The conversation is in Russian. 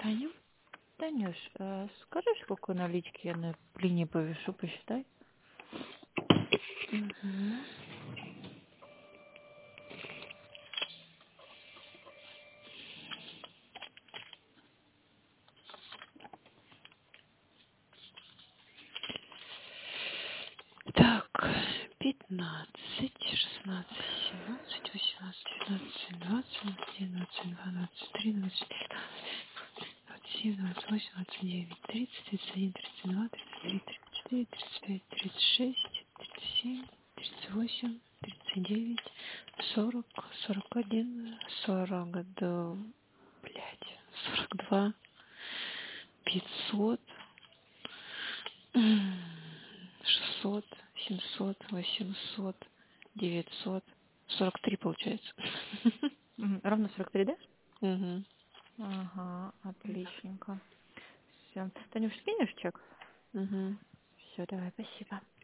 Таня? Танюш, скажи, сколько налички я на линии повешу, посчитай. Мгм. Так, 15, 16, 17, 18, 19, 20, 21, 22, 23, 24, 27, 28, 29, 30, 31, 32, 33, 34, 35, 36, 37, 38, 39, 40, 41, 42, блядь, 42, 500, 600, 700, 800, 900, 43 получается. Ровно 43, да? Угу. Ага, отличненько. Все. Танюш, скинешь чек? Угу. Все, давай, спасибо.